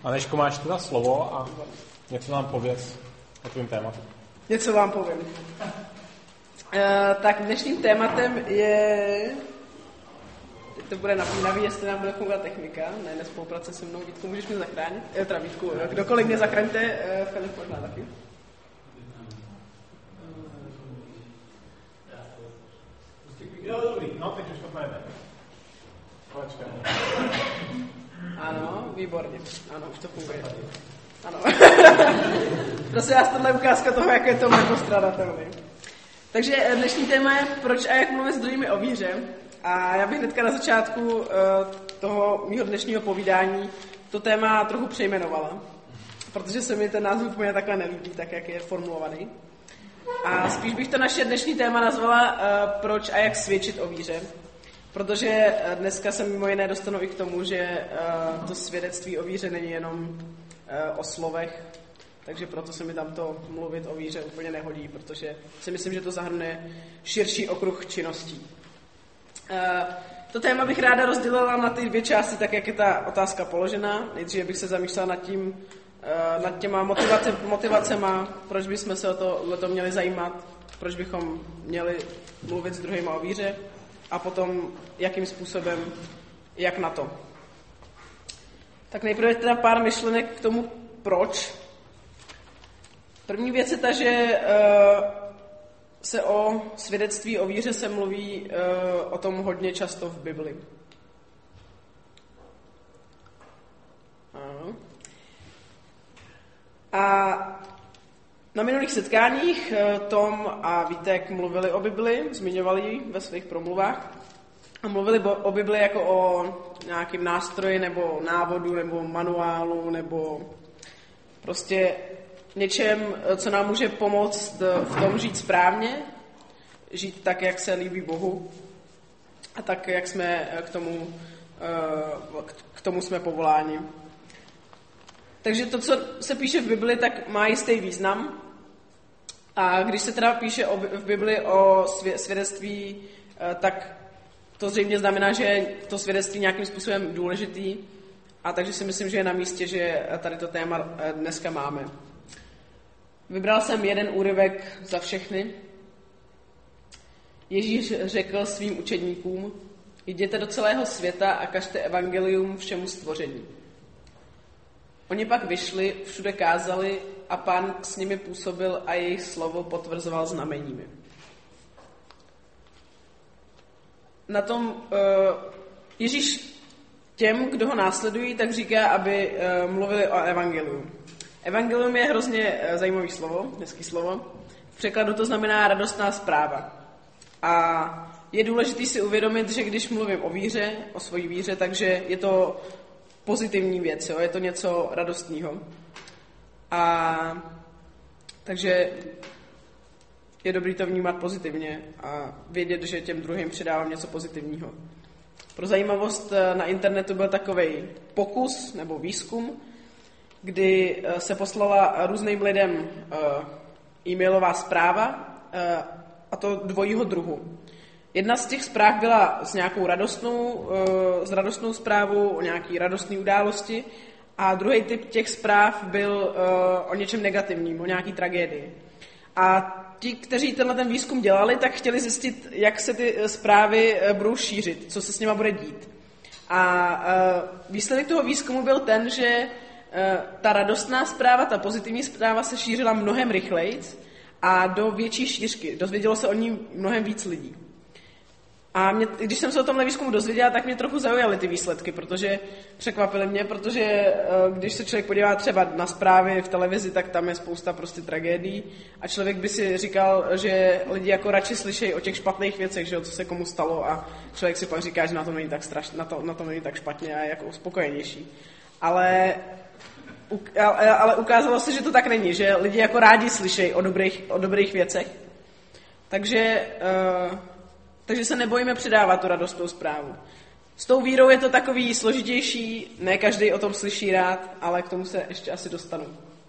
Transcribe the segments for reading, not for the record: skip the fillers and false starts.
Anežko, máš teda slovo a něco nám pověz o tvým tématu. Něco vám povím. Tak dnešním tématem je... Teď to bude napínavý, jestli nám bude fungovat technika. Ne, nespolupráce se mnou. Vítku, můžeš mě zachránit? Teda Vítku, kdokoliv mě zachraňte, Filip možná taky. Jo, dobrý, no teď už to pojeme. Ano, výborně. Ano, už to funguje. Ano. Prosím vás, tohle je ukázka toho, jak je to nepostradatelný. Takže dnešní téma je, proč a jak mluvit s druhými o víře. A já bych hnedka na začátku toho mýho dnešního povídání to téma trochu přejmenovala, protože se mi ten název úplně takhle nelíbí, tak jak je formulovaný. A spíš bych to naše dnešní téma nazvala proč a jak svědčit o víře. Protože dneska se mimo jiné dostanu i k tomu, že to svědectví o víře není jenom o slovech, takže proto se mi tam to mluvit o víře úplně nehodí, protože si myslím, že to zahrnuje širší okruh činností. To téma bych ráda rozdělila na ty dvě části, tak jak je ta otázka položena. Nejdříve bych se zamýšlela nad těma motivacema, proč bychom se o tohleto měli zajímat, proč bychom měli mluvit s druhými o víře a potom jakým způsobem, jak na to. Tak nejprve teda pár myšlenek k tomu, proč. První věc je ta, že se o svědectví o víře se mluví o tom hodně často v Bibli. Ano. A na minulých setkáních Tom a Vítek mluvili o Bibli, zmiňovali ji ve svých promluvách a mluvili o Bibli jako o nějakým nástroji nebo návodu nebo manuálu nebo prostě něčem, co nám může pomoct v tom žít správně, žít tak, jak se líbí Bohu a tak, jak jsme k tomu jsme povoláni. Takže to, co se píše v Bibli, tak má jistý význam. A když se teda píše v Bibli o svědectví, tak to zřejmě znamená, že je to svědectví nějakým způsobem důležitý. A takže si myslím, že je na místě, že tady to téma dneska máme. Vybral jsem jeden úryvek za všechny. Ježíš řekl svým učedníkům: jděte do celého světa a kažte evangelium všemu stvoření. Oni pak vyšli, všude kázali a Pán s nimi působil a jejich slovo potvrzoval znameními. Na tom Ježíš těm, kdo ho následují, tak říká, aby mluvili o evangeliu. Evangelium je hrozně zajímavý slovo, hezký slovo. V překladu to znamená radostná zpráva. A je důležité si uvědomit, že když mluvím o víře, o svojí víře, takže je to pozitivní věc, jo? Je to něco radostného. A takže je dobré to vnímat pozitivně a vědět, že těm druhým předávám něco pozitivního. Pro zajímavost na internetu byl takovej pokus nebo výzkum, kdy se poslala různým lidem e-mailová zpráva, a to dvojího druhu. Jedna z těch zpráv byla s nějakou radostnou zprávou o nějaký radostné události a druhý typ těch zpráv byl o něčem negativním, o nějaký tragédii. A ti, kteří ten výzkum dělali, tak chtěli zjistit, jak se ty zprávy budou šířit, co se s nima bude dít. A výsledek toho výzkumu byl ten, že ta radostná zpráva, ta pozitivní zpráva se šířila mnohem rychleji a do větší šířky. Dozvědělo se o ní mnohem víc lidí. A když jsem se o tomhle výzkumu dozvěděla, tak mě trochu zaujaly ty výsledky, protože překvapily mě, protože když se člověk podívá třeba na zprávy v televizi, tak tam je spousta prostě tragédií a člověk by si říkal, že lidi jako radši slyšejí o těch špatných věcech, že co se komu stalo a člověk si pak říká, že na tom není tak strašně, na tom není tak špatně a je jako spokojenější. Ale ukázalo se, že to tak není, že lidi jako rádi slyšejí o dobrých věcech. Takže se nebojíme předávat tu radostnou zprávu. S tou vírou je to takový složitější, ne každý o tom slyší rád, ale k tomu se ještě asi dostanu.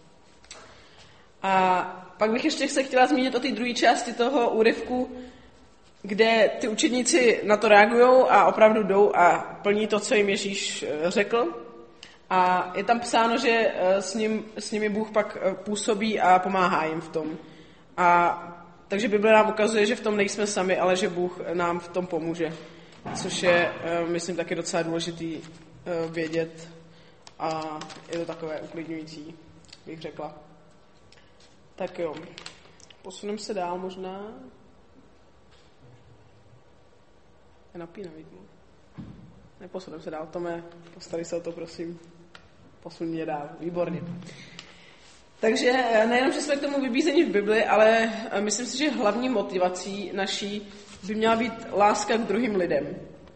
A pak bych ještě se chtěla zmínit o té druhé části toho úryvku, kde ty učedníci na to reagují a opravdu jdou a plní to, co jim Ježíš řekl. A je tam psáno, že s nimi Bůh pak působí a pomáhá jim v tom. Takže Bible nám ukazuje, že v tom nejsme sami, ale že Bůh nám v tom pomůže. Což je, myslím, taky docela důležitý vědět a je to takové uklidňující, bych řekla. Tak jo, posuneme se dál možná. Je napínavý. Neposuneme se dál, Tome, postarej se o to, prosím. Posun mě dál, výborně. Takže nejenom, že jsme k tomu vybízeni v Bibli, ale myslím si, že hlavní motivací naší by měla být láska k druhým lidem.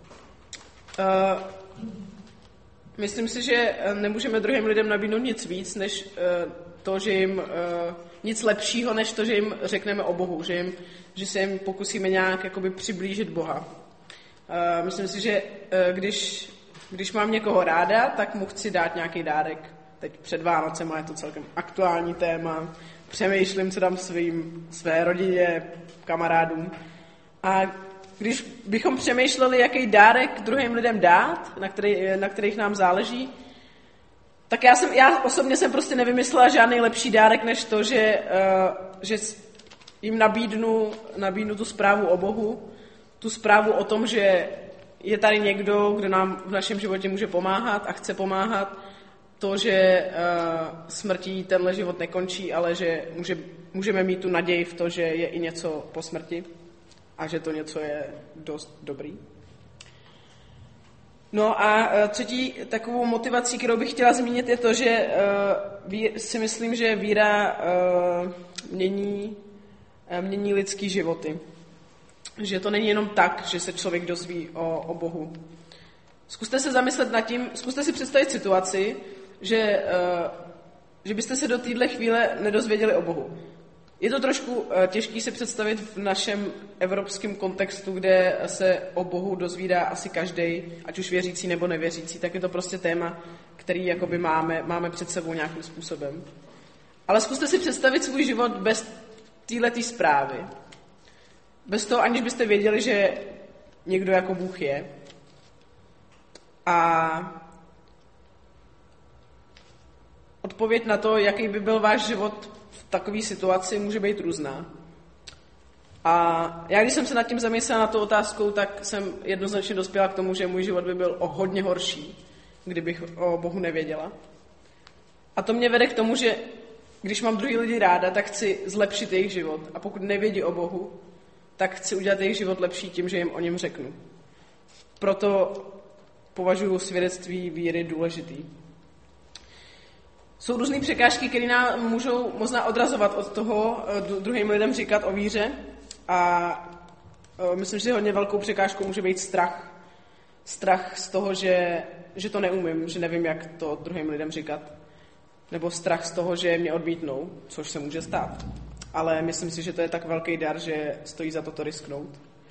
Myslím si, že nemůžeme druhým lidem nabídnout nic víc, než to, že jim nic lepšího, než to, že jim řekneme o Bohu, že se jim pokusíme nějak jakoby přiblížit Boha. Myslím si, že když mám někoho ráda, tak mu chci dát nějaký dárek. Teď před Vánocem je to celkem aktuální téma. Přemýšlím, co dám své rodině, kamarádům. A když bychom přemýšleli, jaký dárek druhým lidem dát, na kterých nám záleží, tak já osobně jsem prostě nevymyslela žádný lepší dárek, než to, že jim nabídnu tu zprávu o Bohu, tu zprávu o tom, že je tady někdo, kdo nám v našem životě může pomáhat a chce pomáhat, to, že smrtí tenhle život nekončí, ale že můžeme mít tu naději v to, že je i něco po smrti a že to něco je dost dobrý. No a třetí takovou motivací, kterou bych chtěla zmínit, je to, že si myslím, že víra mění lidský životy. Že to není jenom tak, že se člověk dozví o Bohu. Zkuste se zamyslet nad tím, zkuste si představit situaci, že byste se do téhle chvíle nedozvěděli o Bohu. Je to trošku těžké si představit v našem evropském kontextu, kde se o Bohu dozvídá asi každý, ať už věřící nebo nevěřící, tak je to prostě téma, který jakoby máme před sebou nějakým způsobem. Ale zkuste si představit svůj život bez téhletý zprávy. Bez toho, aniž byste věděli, že někdo jako Bůh je. A odpověď na to, jaký by byl váš život v takové situaci, může být různá. A já, když jsem se nad tím zamyslela na tu otázkou, tak jsem jednoznačně dospěla k tomu, že můj život by byl o hodně horší, kdybych o Bohu nevěděla. A to mě vede k tomu, že když mám druhý lidi ráda, tak chci zlepšit jejich život. A pokud nevědí o Bohu, tak chci udělat jejich život lepší tím, že jim o něm řeknu. Proto považuji svědectví víry důležitý. Jsou různé překážky, které nám můžou možná odrazovat od toho druhým lidem říkat o víře a myslím, že hodně velkou překážkou může být strach. Strach z toho, že to neumím, že nevím, jak to druhým lidem říkat. Nebo strach z toho, že mě odmítnou, což se může stát. Ale myslím si, že to je tak velký dar, že stojí za to risknout.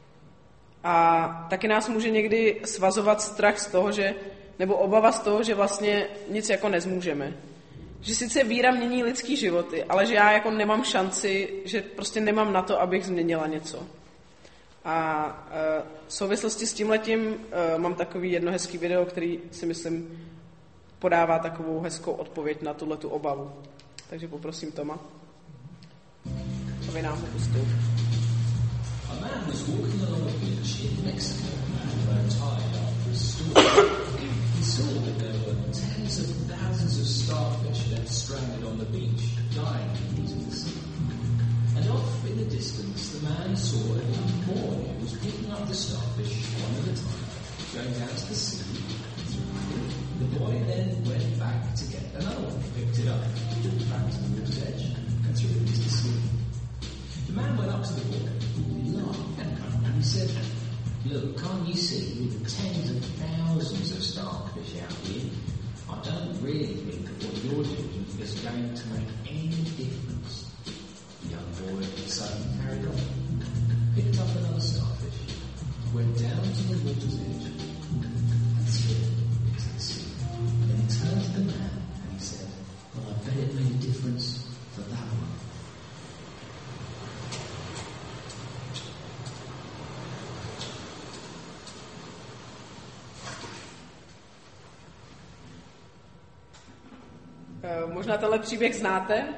A taky nás může někdy svazovat strach z toho, nebo obava z toho, že vlastně nic jako nezmůžeme. Že sice víra mění lidský životy, ale že já jako nemám šanci, že prostě nemám na to, abych změnila něco. A v souvislosti s tímhletím mám takový jedno hezký video, který si myslím podává takovou hezkou odpověď na tuhletu obavu. Takže poprosím Toma, aby nám ho pustil. A man was walking along a beach in Mexico at low tide after a storm. He saw that there were tens of thousands of starfish left stranded on the beach, dying in the heat of the sea. And off in the distance, the man saw a young boy who was picking up the starfish one at a time, going down to the sea. The boy then went back to get another one, picked it up, back to the water's edge, and threw it into the sea. The man went up to the boy, he laughed, and he said, "Look, can't you see with the tens of thousands of starfish out here, I don't really think that what you're doing is going to make any difference." The young boy suddenly carried on, picked up another starfish, went down to the water's edge, and threw it into the sea. And then he turned to the man and he said, "Well, I bet it made a difference for that one." Možná tenhle příběh znáte.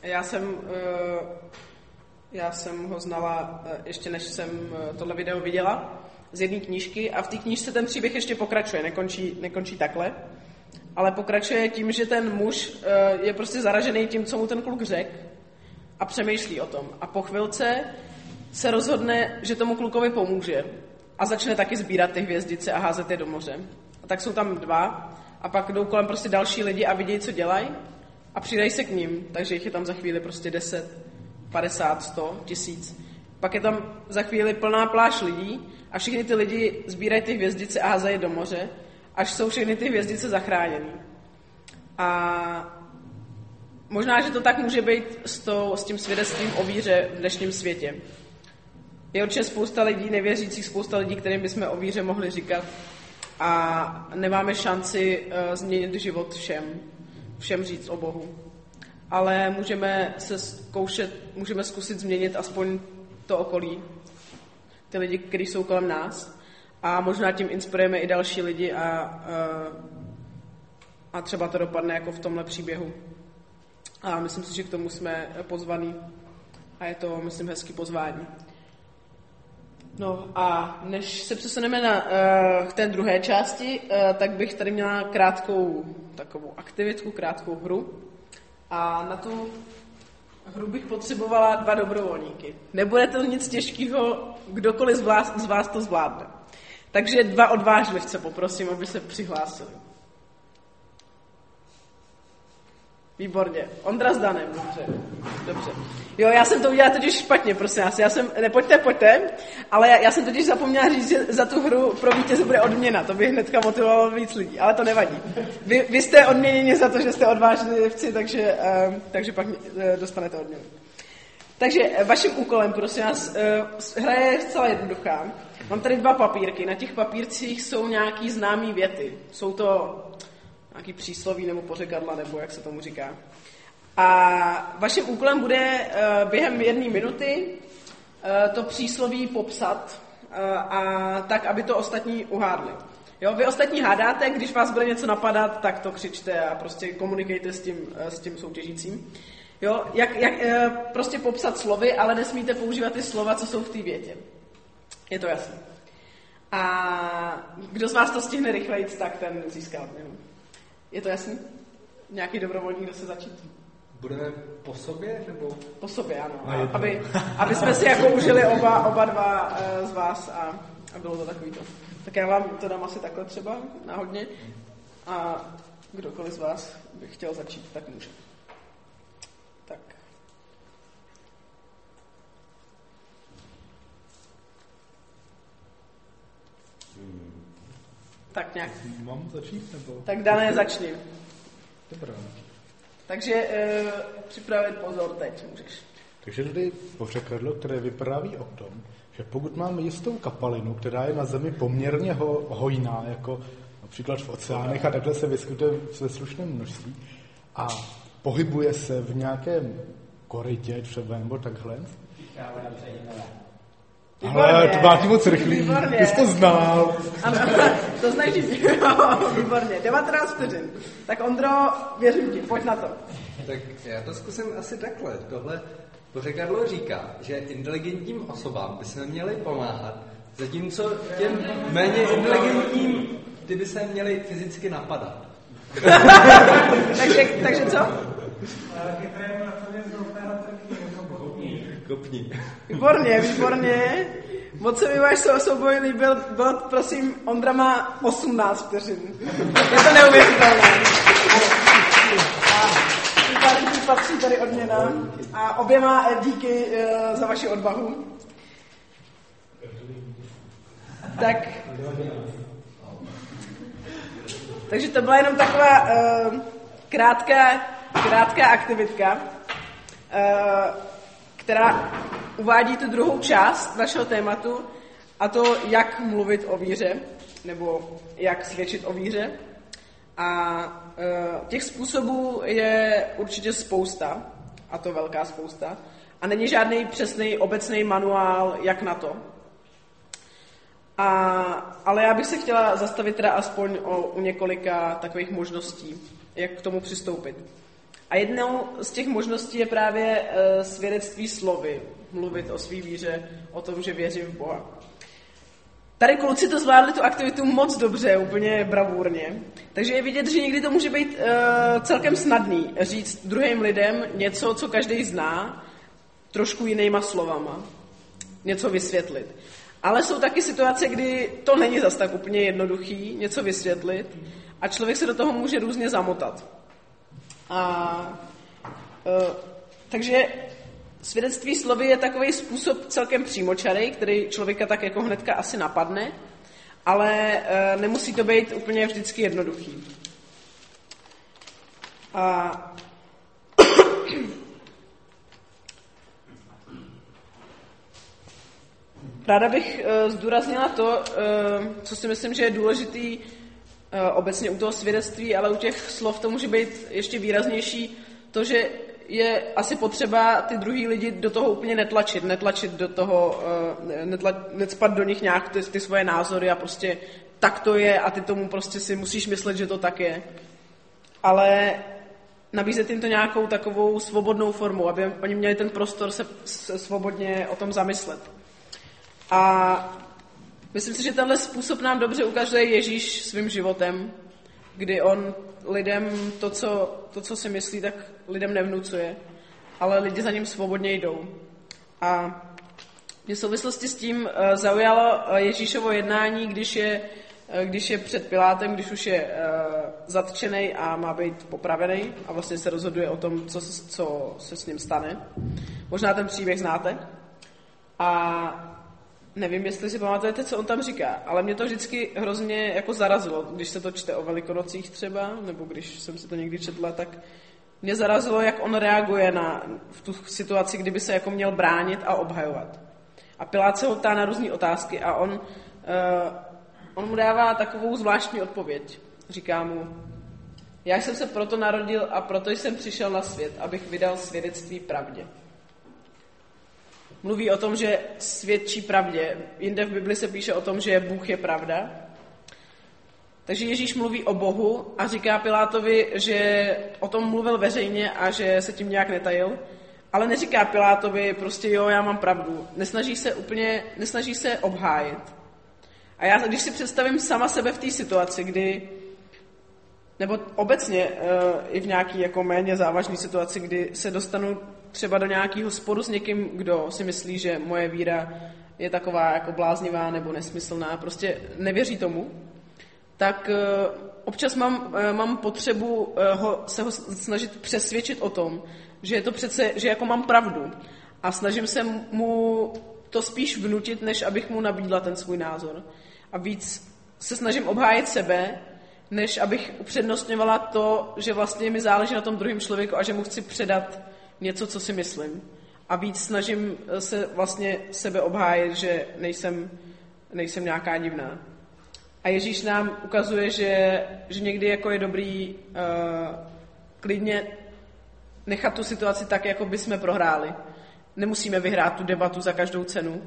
Já jsem ho znala ještě než jsem tohle video viděla z jedné knížky a v té knížce ten příběh ještě pokračuje, nekončí takhle, ale pokračuje tím, že ten muž je prostě zaražený tím, co mu ten kluk řekl a přemýšlí o tom. A po chvilce se rozhodne, že tomu klukovi pomůže a začne taky sbírat ty hvězdice a házet je do moře. A tak jsou tam dva a pak jdou kolem prostě další lidi a vidějí, co dělají a přidají se k ním, takže jich je tam za chvíli prostě 10, 50, 100, 1000. Pak je tam za chvíli plná pláž lidí a všichni ty lidi sbírají ty hvězdice a házejí do moře, až jsou všechny ty hvězdice zachráněny. A možná, že to tak může být s tím svědectvím o víře v dnešním světě. Je určitě spousta lidí nevěřících, spousta lidí, kterým bychom o víře mohli říkat a nemáme šanci změnit život všem říct o Bohu. Ale můžeme zkusit změnit aspoň to okolí, ty lidi, kteří jsou kolem nás a možná tím inspirujeme i další lidi a třeba to dopadne jako v tomhle příběhu. A myslím si, že k tomu jsme pozvaní a je to, myslím, hezký pozvání. No a než se přesuneme k té druhé části, tak bych tady měla krátkou takovou aktivitku, krátkou hru. A na tu hru bych potřebovala 2 dobrovolníky. Nebude to nic těžkého, kdokoliv z vás to zvládne. Takže 2 odvážlivce poprosím, aby se přihlásili. Výborně. Ondra s Danem, dobře. Jo, já jsem to udělala totiž špatně, prosím vás. Pojďte, ale já jsem totiž zapomněla říct, že za tu hru pro vítěze bude odměna. To by hnedka motivovalo víc lidí, ale to nevadí. Vy jste odměněni za to, že jste odvážlivci, takže pak dostanete odměnu. Takže vaším úkolem, prosím vás, hra je zcela jednoduchá. Mám tady 2 papírky, na těch papírcích jsou nějaký známý věty. Jsou to nějaký přísloví nebo pořekadla, nebo jak se tomu říká. A vaším úkolem bude během 1 minuty to přísloví popsat a tak, aby to ostatní uhádli. Jo, vy ostatní hádáte, když vás bude něco napadat, tak to křičte a prostě komunikujte s tím soutěžícím. Jo, jak prostě popsat slovy, ale nesmíte používat ty slova, co jsou v té větě. Je to jasné. A kdo z vás to stihne rychleji, tak ten získá odměnu. Je to jasný? Nějaký dobrovolník, kdo se začít? Budeme po sobě, nebo? Po sobě, ano. Aby jsme si jako užili oba 2 z vás a bylo to takovýto. Tak já vám to dám asi takhle třeba, náhodně. A kdokoliv z vás by chtěl začít, tak může. Tak. Tak nějak. Mám začít, nebo? Tak Dané, začni. Dobrá. Takže připravit pozor teď můžeš. Takže tady pořekadlo, které vypráví o tom, že pokud máme jistou kapalinu, která je na Zemi poměrně hojná, jako například v oceánech a takhle se vyskytuje ve slušném množství a pohybuje se v nějakém korytě třeba nebo takhle. Ale to máte moc rychlý, ty jsi to znal. Ano, to znají výborně, 19 vteřin. Tak Ondro, věřím ti, pojď na to. Tak já to zkusím asi takhle. Tohle pořekadlo říká, že inteligentním osobám by se měli pomáhat, zatímco těm méně inteligentním ty by se měli fyzicky napadat. takže co? Kopní. Výborně. Moc se mi váš souboj líbil, byl, prosím, Ondra má 18 vteřin. Je to neuvěřitelné. A patří tady odměna. A oběma díky za vaši odvahu. Takže to byla jenom taková krátká aktivitka, která uvádí tu druhou část našeho tématu, a to, jak mluvit o víře, nebo jak svědčit o víře. A těch způsobů je určitě spousta, a to velká spousta, a není žádný přesný obecný manuál, jak na to. Ale já bych se chtěla zastavit teda aspoň u několika takových možností, jak k tomu přistoupit. A jednou z těch možností je právě svědectví slovy, mluvit o svý víře, o tom, že věřím v Boha. Tady kluci to zvládli tu aktivitu moc dobře, úplně bravurně. Takže je vidět, že někdy to může být celkem snadný říct druhým lidem něco, co každý zná, trošku jinýma slovama. Něco vysvětlit. Ale jsou taky situace, kdy to není zas tak úplně jednoduchý něco vysvětlit a člověk se do toho může různě zamotat. Takže svědectví slovy je takový způsob celkem přímočarej, který člověka tak jako hnedka asi napadne, ale nemusí to být úplně vždycky jednoduchý. Ráda bych zdůraznila to, co si myslím, že je důležitý obecně u toho svědectví, ale u těch slov to může být ještě výraznější, to, že je asi potřeba ty druhý lidi do toho úplně netlačit do toho, necpat do nich nějak ty svoje názory a prostě tak to je a ty tomu prostě si musíš myslet, že to tak je. Ale nabízet jim to nějakou takovou svobodnou formu, aby oni měli ten prostor se svobodně o tom zamyslet. A myslím si, že tenhle způsob nám dobře ukazuje Ježíš svým životem, kdy on lidem to, co si myslí, tak lidem nevnucuje, ale lidi za ním svobodně jdou. A mě v souvislosti s tím zaujalo Ježíšovo jednání, když je před Pilátem, když už je zatčenej a má být popravený a vlastně se rozhoduje o tom, co se s ním stane. Možná ten příběh znáte. A nevím, jestli si pamatujete, co on tam říká, ale mě to vždycky hrozně jako zarazilo, když se to čte o Velikonocích třeba, nebo když jsem si to někdy četla, tak mě zarazilo, jak on reaguje v tu situaci, kdyby se jako měl bránit a obhajovat. A Pilát se ho ptá na různé otázky a on mu dává takovou zvláštní odpověď. Říká mu, já jsem se proto narodil a proto jsem přišel na svět, abych vydal svědectví pravdě. Mluví o tom, že svědčí pravdě. Jinde v Bibli se píše o tom, že Bůh je pravda. Takže Ježíš mluví o Bohu a říká Pilátovi, že o tom mluvil veřejně a že se tím nějak netajil. Ale neříká Pilátovi prostě jo, já mám pravdu. Nesnaží se obhájit. A já, když si představím sama sebe v té situaci, nebo obecně i v nějaký jako méně závažné situaci, kdy se dostanu třeba do nějakého sporu s někým, kdo si myslí, že moje víra je taková jako bláznivá nebo nesmyslná, prostě nevěří tomu, tak občas mám potřebu se ho snažit přesvědčit o tom, že je to přece, že jako mám pravdu a snažím se mu to spíš vnutit, než abych mu nabídla ten svůj názor. A víc se snažím obhájit sebe, než abych upřednostňovala to, že vlastně mi záleží na tom druhém člověku a že mu chci předat něco, co si myslím. A víc snažím se vlastně sebe obhájit, že nejsem nějaká divná. A Ježíš nám ukazuje, že někdy jako je dobrý klidně nechat tu situaci tak, jako by jsme prohráli. Nemusíme vyhrát tu debatu za každou cenu.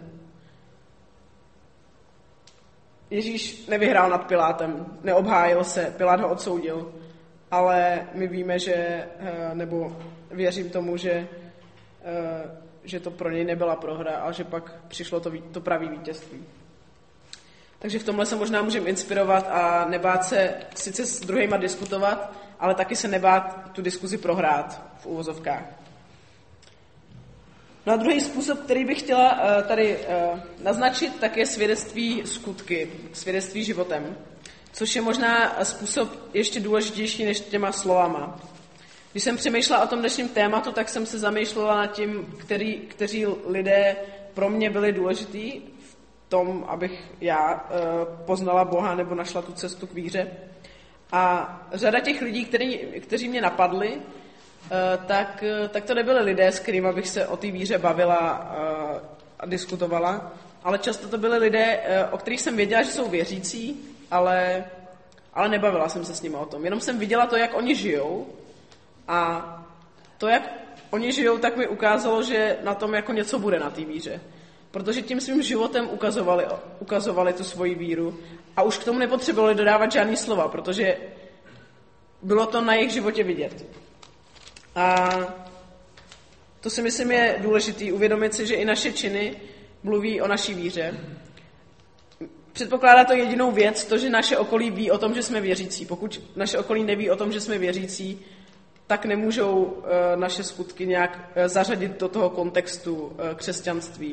Ježíš nevyhrál nad Pilátem, neobhájil se, Pilát ho odsoudil, ale my víme, nebo věřím tomu, že to pro něj nebyla prohra a že pak přišlo to pravý vítězství. Takže v tomhle se možná můžeme inspirovat a nebát se sice s druhýma diskutovat, ale taky se nebát tu diskuzi prohrát v uvozovkách. No a druhý způsob, který bych chtěla tady naznačit, tak je svědectví skutky, svědectví životem, což je možná způsob ještě důležitější než těma slovama. Když jsem přemýšlela o tom dnešním tématu, tak jsem se zamýšlela nad tím, kteří lidé pro mě byli důležitý v tom, abych já poznala Boha nebo našla tu cestu k víře. A řada těch lidí, kteří mě napadli, tak to nebyli lidé, s kterými bych se o té víře bavila a diskutovala, ale často to byli lidé, o kterých jsem věděla, že jsou věřící, ale nebavila jsem se s nimi o tom. Jenom jsem viděla to, jak oni žijou a to, jak oni žijou, tak mi ukázalo, že na tom jako něco bude na té víře. Protože tím svým životem ukazovali tu svoji víru a už k tomu nepotřebovali dodávat žádný slova, protože bylo to na jejich životě vidět. A to si myslím je důležitý, uvědomit si, že i naše činy mluví o naší víře. Předpokládá to jedinou věc, to, že naše okolí ví o tom, že jsme věřící. Pokud naše okolí neví o tom, že jsme věřící, tak nemůžou naše skutky nějak zařadit do toho kontextu křesťanství.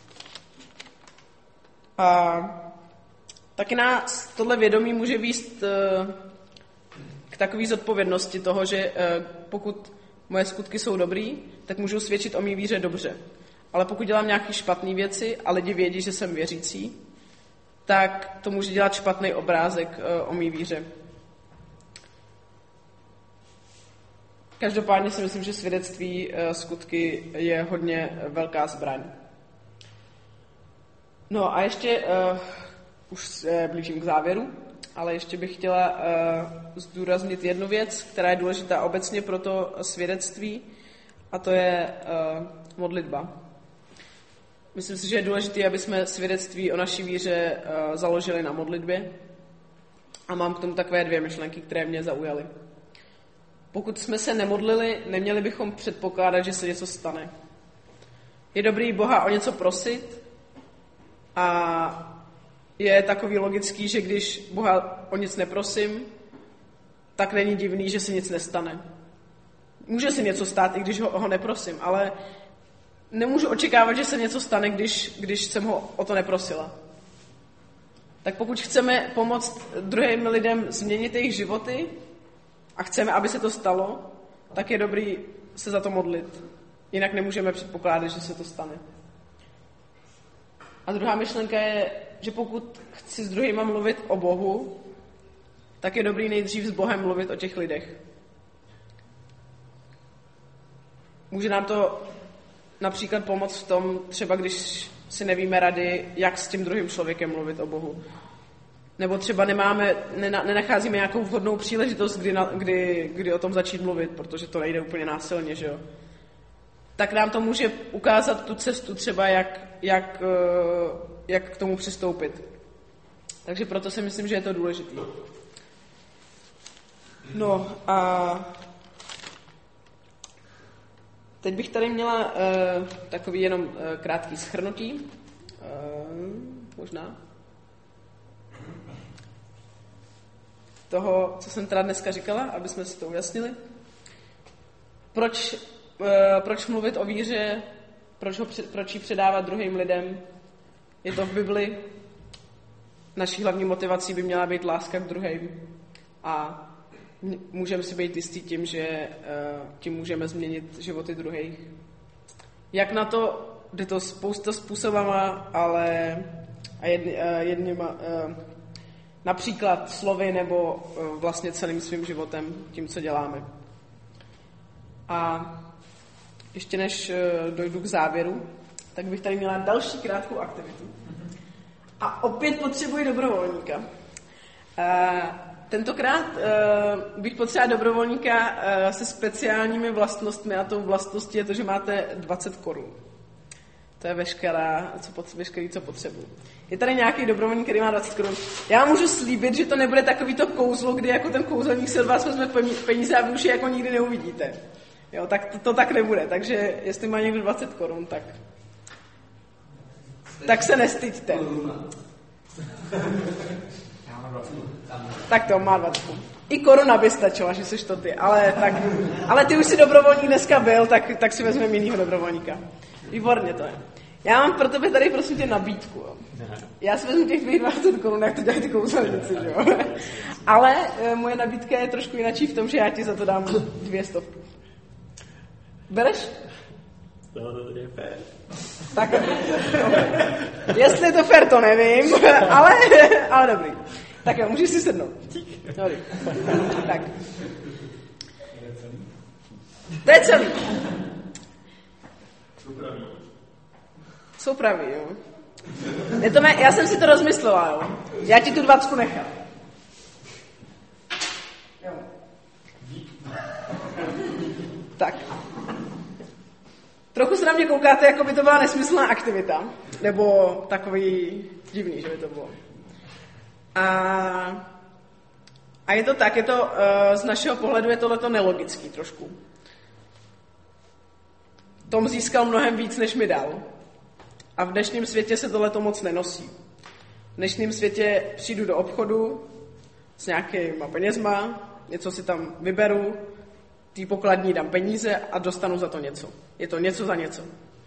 A taky nás tohle vědomí může vést k takové zodpovědnosti toho, že pokud moje skutky jsou dobrý, tak můžu svědčit o mý víře dobře. Ale pokud dělám nějaké špatné věci a lidi vědí, že jsem věřící, tak to může dělat špatný obrázek o mý víře. Každopádně si myslím, že svědectví skutky je hodně velká zbraň. No a ještě, už se blížím k závěru, ale ještě bych chtěla zdůraznit jednu věc, která je důležitá obecně pro to svědectví, a to je modlitba. Myslím si, že je důležité, aby jsme svědectví o naší víře založili na modlitbě. A mám k tomu takové 2 myšlenky, které mě zaujaly. Pokud jsme se nemodlili, neměli bychom předpokládat, že se něco stane. Je dobrý Boha o něco prosit a je takový logický, že když Boha o nic neprosím, tak není divný, že se nic nestane. Může se něco stát, i když ho neprosím, ale nemůžu očekávat, že se něco stane, když jsem ho o to neprosila. Tak pokud chceme pomoct druhým lidem změnit jejich životy a chceme, aby se to stalo, tak je dobrý se za to modlit. Jinak nemůžeme předpokládat, že se to stane. A druhá myšlenka je, že pokud chci s druhýma mluvit o Bohu, tak je dobrý nejdřív s Bohem mluvit o těch lidech. Může nám to například pomoct v tom, třeba když si nevíme rady, jak s tím druhým člověkem mluvit o Bohu. Nebo třeba nenacházíme nějakou vhodnou příležitost, kdy o tom začít mluvit, protože to nejde úplně násilně, že jo. Tak nám to může ukázat tu cestu třeba, jak k tomu přistoupit. Takže proto si myslím, že je to důležité. No a teď bych tady měla takový jenom krátký shrnutí. Možná. Toho, co jsem teda dneska říkala, aby jsme si to ujasnili. Proč mluvit o víře, proč ji předávat druhým lidem? Je to v Bibli. Naší hlavní motivací by měla být láska k druhým. A můžeme si být jistí tím, že tím můžeme změnit životy druhých. Jak na to, jde to spousta způsobama, ale jednýma, například slovy nebo vlastně celým svým životem, tím, co děláme. A ještě než dojdu k závěru, tak bych tady měla další krátkou aktivitu. A opět potřebuji dobrovolníka. Tentokrát bych potřebovala dobrovolníka se speciálními vlastnostmi a tou vlastností je to, že máte 20 korun. To je veškerý, co potřebuji. Je tady nějaký dobrovolník, který má 20 korun. Já můžu slíbit, že to nebude takový to kouzlo, kdy jako ten kouzelník se od vás vezme peníze a vy už je jako nikdy neuvidíte. Jo, tak to tak nebude. Takže jestli má někdo 20 korun, tak se nestyďte. Tak to má 20. I koruna by stačila, že jsi to ty, ale ty už si dobrovolník dneska byl, tak si vezmeme jinýho dobrovolníka. Výborně to je. Já mám pro tebe tady prosím tě nabídku. Jo. Já si vezmu těch 20 korun, jak to dělají ty kouzelníci, jo. Ale moje nabídka je trošku jinačí v tom, že já ti za to dám 200. Bereš? To je fér. Tak, jestli je to fér, to nevím, ale dobrý. Tak jo, můžeš si sednout. Dobrý. Tak. To je celý. Jsou pravý, jo. Já jsem si to rozmyslela, jo. Já ti tu 20 nechám. Jo. Tak. Trochu se na mě koukáte, jako by to byla nesmyslná aktivita. Nebo takový divný, že by to bylo. A je to tak, z našeho pohledu je tohleto nelogický trošku. Tom získal mnohem víc, než mi dal. A v dnešním světě se tohleto moc nenosí. V dnešním světě přijdu do obchodu s nějakýma penězma, něco si tam vyberu, tý pokladní dám peníze a dostanu za to něco. Je to něco za něco.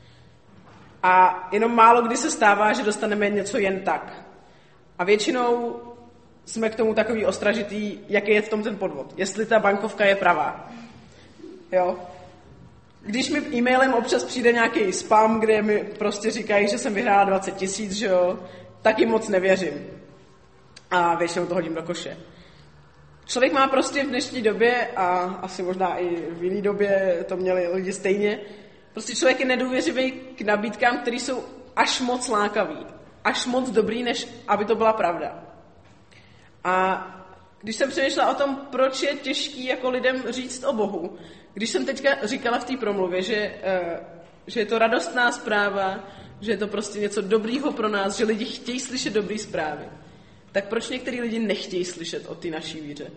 A jenom málo kdy se stává, že dostaneme něco jen tak. A většinou jsme k tomu takový ostražitý, jaký je v tom ten podvod. Jestli ta bankovka je pravá. Jo? Když mi e-mailem občas přijde nějaký spam, kde mi prostě říkají, že jsem vyhrála 20 000, že jo, tak jim moc nevěřím. A většinou to hodím do koše. Člověk má prostě v dnešní době, a asi možná i v jiné době to měli lidi stejně, prostě člověk je nedůvěřivý k nabídkám, které jsou až moc lákavý, až moc dobrý, než aby to byla pravda. A když jsem přemýšlela o tom, proč je těžký jako lidem říct o Bohu, když jsem teďka říkala v té promluvě, že je to radostná zpráva, že je to prostě něco dobrýho pro nás, že lidi chtějí slyšet dobrý zprávy, tak proč některý lidi nechtějí slyšet o té naší víře?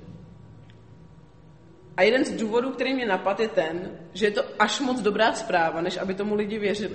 A jeden z důvodů, který mě napadl, je ten, že je to až moc dobrá zpráva, než aby tomu lidi věřili.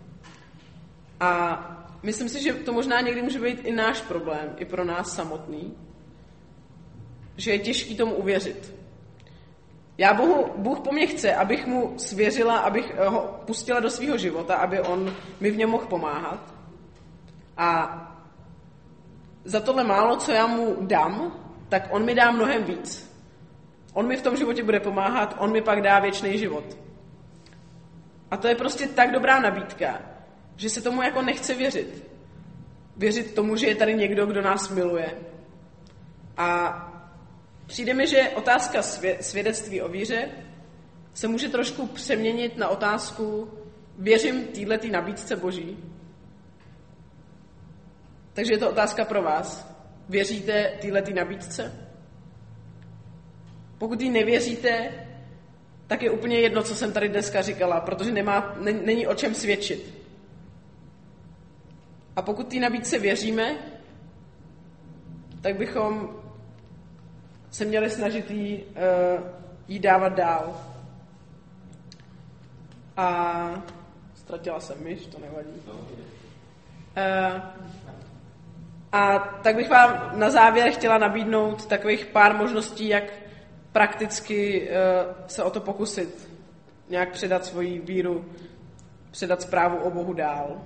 A myslím si, že to možná někdy může být i náš problém, i pro nás samotný, že je těžký tomu uvěřit. Bůh po mně chce, abych mu svěřila, abych ho pustila do svého života, aby on mi v něm mohl pomáhat. A za tohle málo, co já mu dám, tak on mi dá mnohem víc. On mi v tom životě bude pomáhat, on mi pak dá věčný život. A to je prostě tak dobrá nabídka, že se tomu jako nechce věřit. Věřit tomu, že je tady někdo, kdo nás miluje. A přijde mi, že otázka svědectví o víře se může trošku přeměnit na otázku věřím této nabídce Boží. Takže je to otázka pro vás. Věříte této nabídce? Pokud jí nevěříte, tak je úplně jedno, co jsem tady dneska říkala, protože není o čem svědčit. A pokud té nabídce věříme, tak bychom se měli snažit jí dávat dál. A ztratila jsem myš, to nevadí. A tak bych vám na závěr chtěla nabídnout takových pár možností, jak prakticky se o to pokusit. Nějak předat svoji víru, předat zprávu o Bohu dál.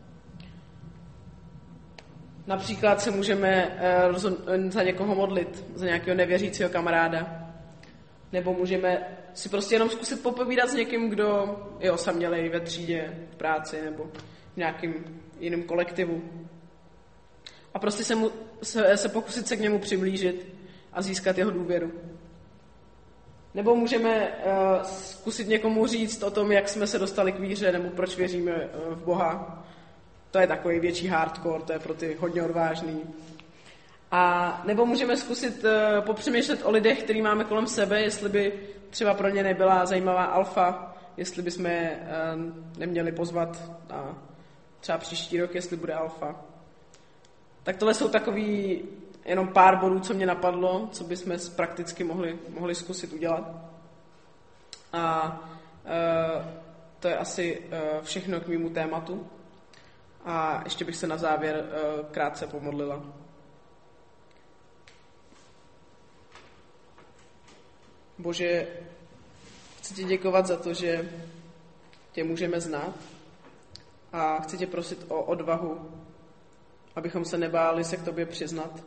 Například se můžeme za někoho modlit, za nějakého nevěřícího kamaráda. Nebo můžeme si prostě jenom zkusit popovídat s někým, kdo je osamělej ve třídě, v práci nebo v nějakým jiném kolektivu. A prostě se pokusit se k němu přiblížit a získat jeho důvěru. Nebo můžeme zkusit někomu říct o tom, jak jsme se dostali k víře, nebo proč věříme v Boha. To je takový větší hardcore, to je pro ty hodně odvážný. A nebo můžeme zkusit popřemýšlet o lidech, který máme kolem sebe, jestli by třeba pro ně nebyla zajímavá alfa, jestli bychom je neměli pozvat a třeba příští rok, jestli bude alfa. Tak tohle jsou takový jenom pár bodů, co mě napadlo, co bychom prakticky mohli zkusit udělat. A to je asi všechno k mému tématu. A ještě bych se na závěr krátce pomodlila. Bože, chci ti děkovat za to, že tě můžeme znát a chci tě prosit o odvahu, abychom se nebáli se k tobě přiznat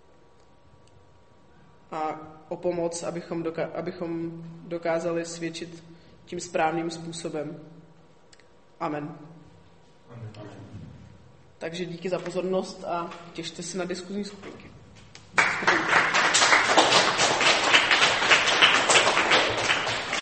a o pomoc, abychom dokázali svědčit tím správným způsobem. Amen. Takže díky za pozornost a těšte se na diskuzní skupinky.